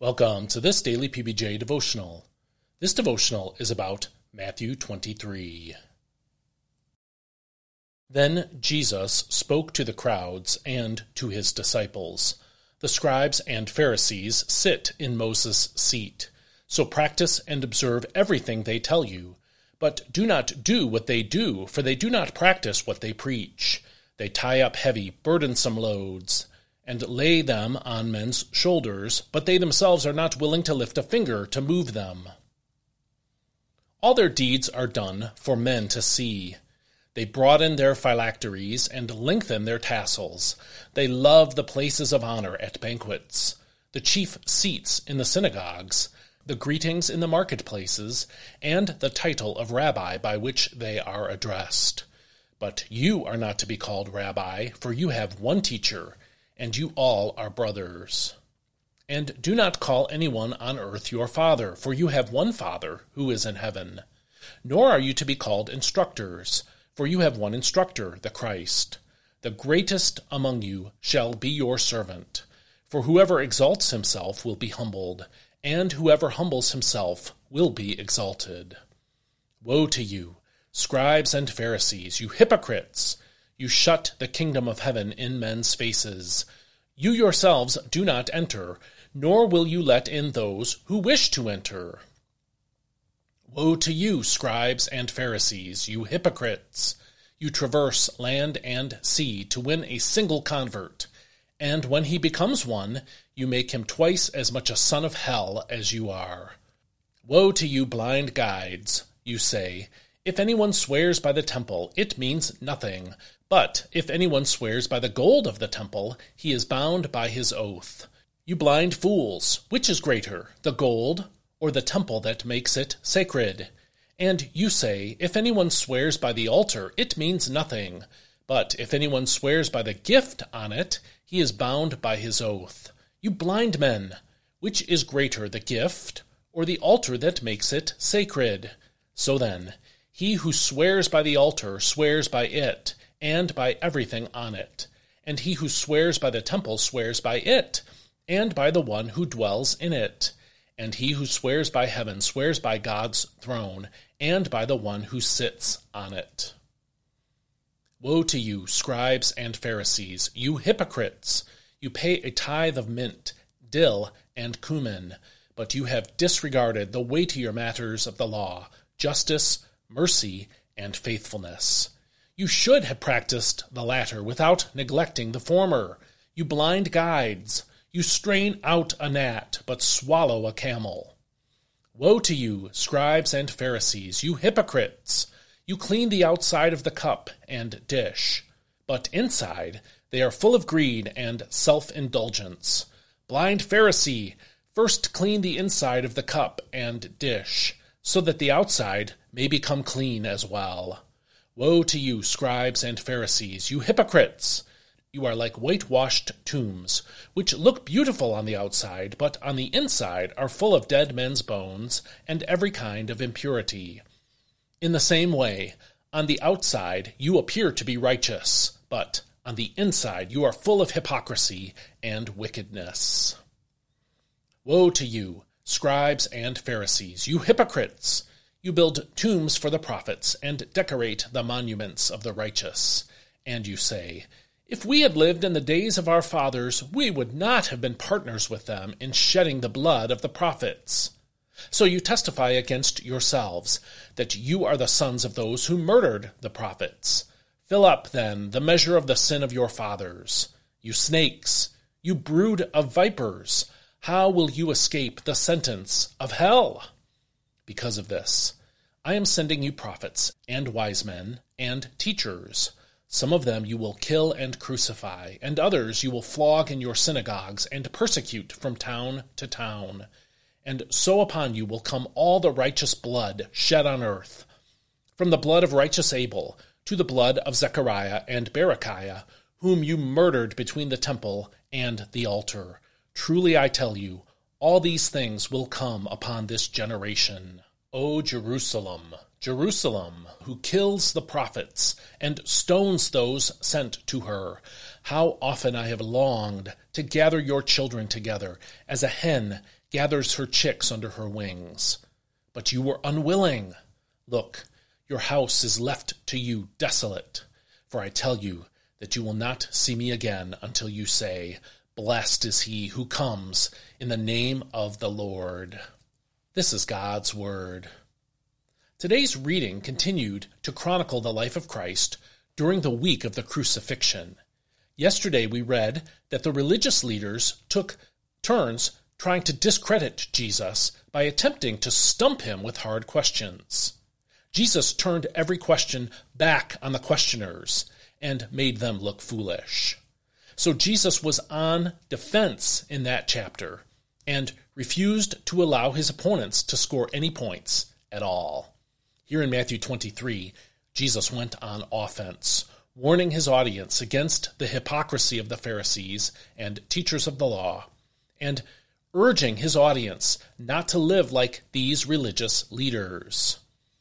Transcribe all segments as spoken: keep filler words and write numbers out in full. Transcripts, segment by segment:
Welcome to this daily P B J devotional. This devotional is about Matthew twenty-three. Then Jesus spoke to the crowds and to his disciples. The scribes and Pharisees sit in Moses' seat. So practice and observe everything they tell you. But do not do what they do, for they do not practice what they preach. They tie up heavy, burdensome loads and lay them on men's shoulders, but they themselves are not willing to lift a finger to move them. All their deeds are done for men to see. They broaden their phylacteries and lengthen their tassels. They love the places of honor at banquets, the chief seats in the synagogues, the greetings in the marketplaces, and the title of rabbi by which they are addressed. But you are not to be called rabbi, for you have one teacher, and you all are brothers. And do not call anyone on earth your father, for you have one Father who is in heaven. Nor are you to be called instructors, for you have one instructor, the Christ. The greatest among you shall be your servant. For whoever exalts himself will be humbled, and whoever humbles himself will be exalted. Woe to you, scribes and Pharisees, you hypocrites! You shut the kingdom of heaven in men's faces. You yourselves do not enter, nor will you let in those who wish to enter. Woe to you, scribes and Pharisees, you hypocrites! You traverse land and sea to win a single convert, and when he becomes one, you make him twice as much a son of hell as you are. Woe to you, blind guides! You say, if anyone swears by the temple, it means nothing. But if anyone swears by the gold of the temple, he is bound by his oath. You blind fools, which is greater, the gold or the temple that makes it sacred? And you say, if anyone swears by the altar, it means nothing. But if anyone swears by the gift on it, he is bound by his oath. You blind men, which is greater, the gift or the altar that makes it sacred? So then, he who swears by the altar swears by it, and by everything on it. And he who swears by the temple swears by it, and by the one who dwells in it. And he who swears by heaven swears by God's throne, and by the one who sits on it. Woe to you, scribes and Pharisees, you hypocrites! You pay a tithe of mint, dill, and cumin, but you have disregarded the weightier matters of the law, justice, mercy, and faithfulness. You should have practiced the latter without neglecting the former. You blind guides! You strain out a gnat, but swallow a camel. Woe to you, scribes and Pharisees, you hypocrites! You clean the outside of the cup and dish, but inside they are full of greed and self-indulgence. Blind Pharisee, first clean the inside of the cup and dish, so that the outside may become clean as well. Woe to you, scribes and Pharisees, you hypocrites! You are like whitewashed tombs, which look beautiful on the outside, but on the inside are full of dead men's bones and every kind of impurity. In the same way, on the outside you appear to be righteous, but on the inside you are full of hypocrisy and wickedness. Woe to you, scribes and Pharisees, you hypocrites! You build tombs for the prophets and decorate the monuments of the righteous. And you say, if we had lived in the days of our fathers, we would not have been partners with them in shedding the blood of the prophets. So you testify against yourselves that you are the sons of those who murdered the prophets. Fill up, then, the measure of the sin of your fathers. You snakes, you brood of vipers, how will you escape the sentence of hell? Because of this, I am sending you prophets and wise men and teachers. Some of them you will kill and crucify, and others you will flog in your synagogues and persecute from town to town. And so upon you will come all the righteous blood shed on earth, from the blood of righteous Abel to the blood of Zechariah and Berechiah, whom you murdered between the temple and the altar. Truly I tell you, all these things will come upon this generation. O Jerusalem, Jerusalem, who kills the prophets and stones those sent to her, how often I have longed to gather your children together, as a hen gathers her chicks under her wings. But you were unwilling. Look, your house is left to you desolate. For I tell you that you will not see me again until you say, Blessed is he who comes in the name of the Lord. This is God's word. Today's reading continued to chronicle the life of Christ during the week of the crucifixion. Yesterday we read that the religious leaders took turns trying to discredit Jesus by attempting to stump him with hard questions. Jesus turned every question back on the questioners and made them look foolish. So Jesus was on defense in that chapter and refused to allow his opponents to score any points at all. Here in Matthew twenty-three, Jesus went on offense, warning his audience against the hypocrisy of the Pharisees and teachers of the law, and urging his audience not to live like these religious leaders.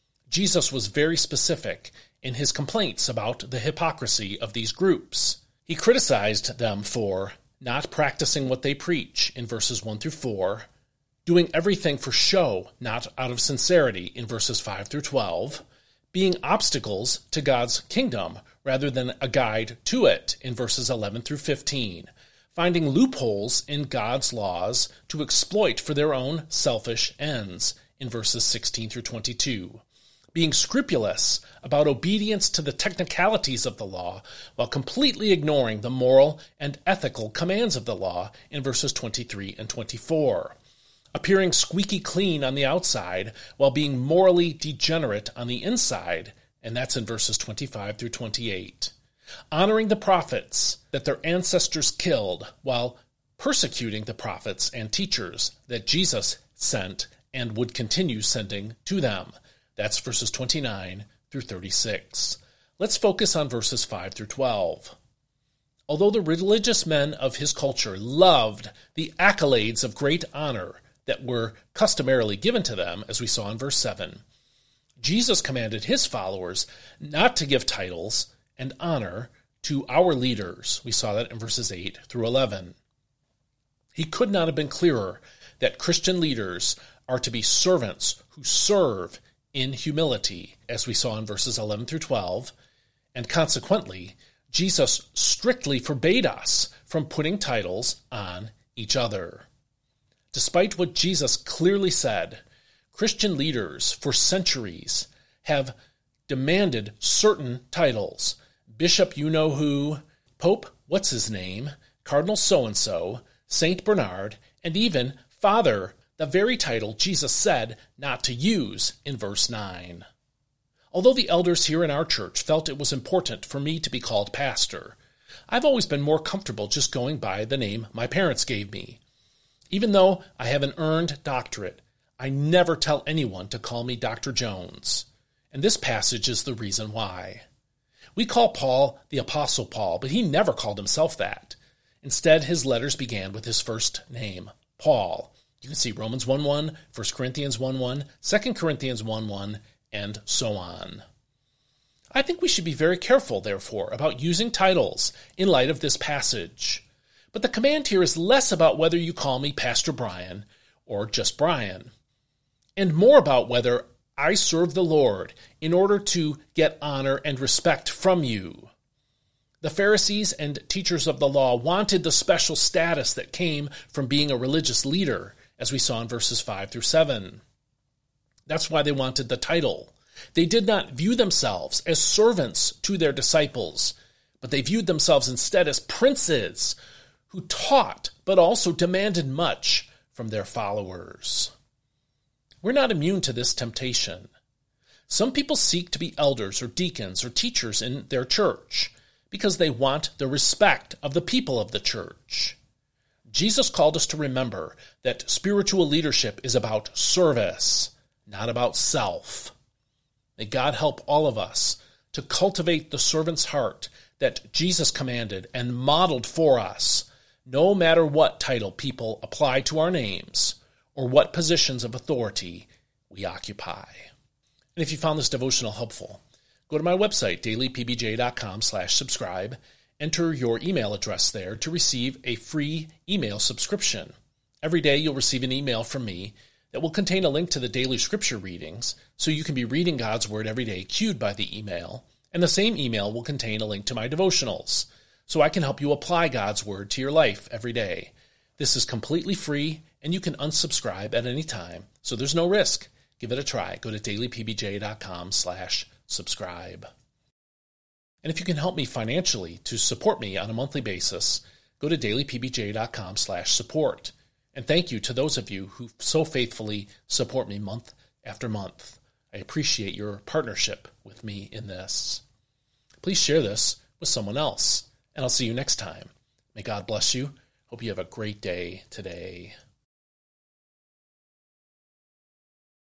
Jesus was very specific in his complaints about the hypocrisy of these groups. He criticized them for not practicing what they preach in verses one through four, doing everything for show, not out of sincerity in verses five through twelve, being obstacles to God's kingdom rather than a guide to it in verses eleven through fifteen, finding loopholes in God's laws to exploit for their own selfish ends in verses sixteen through twenty-two, being scrupulous about obedience to the technicalities of the law while completely ignoring the moral and ethical commands of the law in verses twenty-three and twenty-four, appearing squeaky clean on the outside while being morally degenerate on the inside, and that's in verses twenty-five through twenty-eight, honoring the prophets that their ancestors killed while persecuting the prophets and teachers that Jesus sent and would continue sending to them. That's verses twenty-nine through thirty-six. Let's focus on verses five through twelve. Although the religious men of his culture loved the accolades of great honor that were customarily given to them, as we saw in verse seven, Jesus commanded his followers not to give titles and honor to our leaders. We saw that in verses eight through eleven. He could not have been clearer that Christian leaders are to be servants who serve in humility, as we saw in verses eleven through twelve, and consequently, Jesus strictly forbade us from putting titles on each other. Despite what Jesus clearly said, Christian leaders for centuries have demanded certain titles. Bishop you-know-who, Pope what's-his-name, Cardinal so-and-so, Saint Bernard, and even Father, the very title Jesus said not to use in verse nine. Although the elders here in our church felt it was important for me to be called pastor, I've always been more comfortable just going by the name my parents gave me. Even though I have an earned doctorate, I never tell anyone to call me Doctor Jones, and this passage is the reason why. We call Paul the Apostle Paul, but he never called himself that. Instead, his letters began with his first name, Paul. You can see Romans one one, First Corinthians one one, Second Corinthians one one, and so on. I think we should be very careful, therefore, about using titles in light of this passage. But the command here is less about whether you call me Pastor Brian or just Brian, and more about whether I serve the Lord in order to get honor and respect from you. The Pharisees and teachers of the law wanted the special status that came from being a religious leader, as we saw in verses five through seven. That's why they wanted the title. They did not view themselves as servants to their disciples, but they viewed themselves instead as princes who taught but also demanded much from their followers. We're not immune to this temptation. Some people seek to be elders or deacons or teachers in their church because they want the respect of the people of the church. Jesus called us to remember that spiritual leadership is about service, not about self. May God help all of us to cultivate the servant's heart that Jesus commanded and modeled for us, no matter what title people apply to our names or what positions of authority we occupy. And if you found this devotional helpful, go to my website, daily p b j dot com slash subscribe. Enter your email address there to receive a free email subscription. Every day you'll receive an email from me that will contain a link to the daily scripture readings, so you can be reading God's Word every day cued by the email, and the same email will contain a link to my devotionals, so I can help you apply God's Word to your life every day. This is completely free, and you can unsubscribe at any time, so there's no risk. Give it a try. Go to daily p b j dot com slash subscribe. And if you can help me financially to support me on a monthly basis, go to daily p b j dot com slash support. And thank you to those of you who so faithfully support me month after month. I appreciate your partnership with me in this. Please share this with someone else, and I'll see you next time. May God bless you. Hope you have a great day today.